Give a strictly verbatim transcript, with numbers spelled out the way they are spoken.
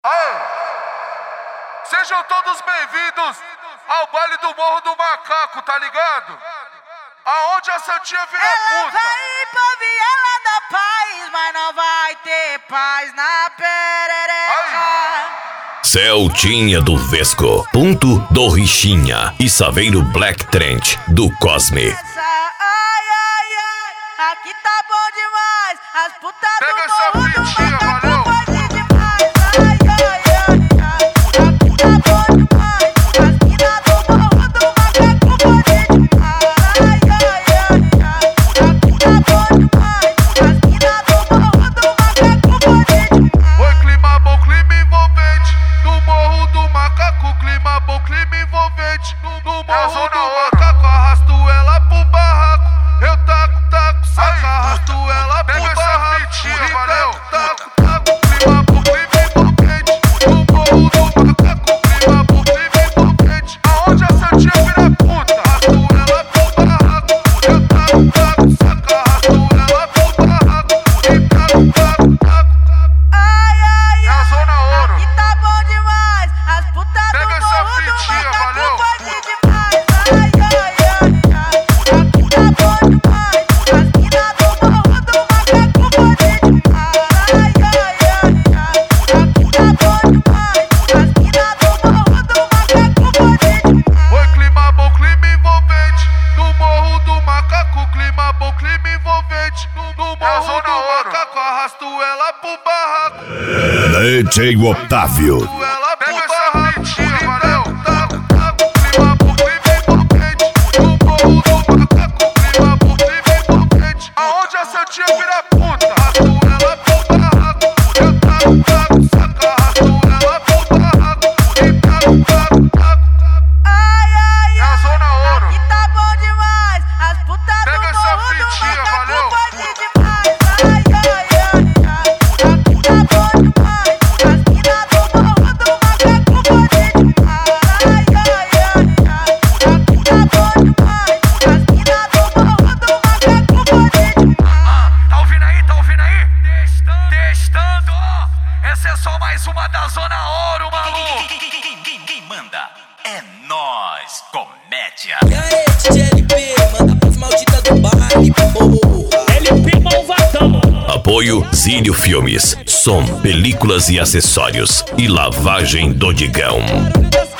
Aê! Sejam todos bem-vindos ao baile do Morro do Macaco, tá ligado? Aonde a Santinha vira Ela puta. vai ir pra Viela da Paz, mas não vai ter paz na perereca. Celtinha do Vesco, Ponto do Richinha e Saveiro Black Trent do Cosme. Essa, ai, ai, ai, aqui tá bom demais. As putas Pega do essa Morro do fitinha, Macaco valeu. pode demais. Ai, ai, ai, ai, aqui tá bom demais. As minas do Morro do Macaco pode demais. Ai, ai, ai, ai, aqui tá bom demais. As minas do Morro do Macaco pode demais. Oi, clima bom, clima envolvente. No Morro do Macaco, clima bom, clima envolvente. No, no Morro do Macaco, arrasto ela pro barraco. Eu taco, taco, saca, arrasto ela pro barraco. Valeu. Taco, taco, clima bom, clima envolvente. No Morro do Macaco, clima bom, clima envolvente. Aonde a Santinha vira puta, arrasto ela pro barraco. Eu taco, taco, saca, arrasto ela pro barraco. E taco, taco, taco. Ai, ai, É a ai, Zona Ouro. aqui tá bom demais. As putas Pega do essa Morro do fitinha, Macaco valeu. pode demais. Ai, ai, ai, ai, aqui tá bom demais. As minas do Morro do Macaco pode demais. Ai, ai, ai, ai, aqui tá bom demais. As minas do Morro do Macaco pode demais. Oi, clima bom, clima envolvente. No Morro do Macaco, clima bom, clima envolvente. No, no Morro do Macaco, arrasto ela pro barraco. D J Otávio. Ela pro barraco. Valeu. Taco, taco, clima bom, clima envolvente. No Morro do Macaco, clima bom, clima envolvente. Aonde a Santinha vira puta, arrasto ela pro barraco. Eu taco, taco, saca, arrasto ela pro barraco. E taco, taco, taco. Ai, ai, É a ai, Zona Ouro. aqui tá bom demais. As putas Pega do essa Morro do fitinha, Macaco valeu. pode demais. Ai, ai, ai, ai, aqui tá bom demais. As minas do Morro do Macaco pode demais. Ai, ai, ai, ai, aqui tá bom demais. As minas do Morro do Macaco pode demais. Tá ouvindo aí? Tá ouvindo aí? Testando, testando. Essa é só mais uma da Zona Ouro, maluco. Quem manda é nós, comédia. E aí, D J L P, manda pras malditas do baile, porra. L P malvadão. Apoio Zílio Filmes, som, películas e acessórios e lavagem do Digão. Barulho da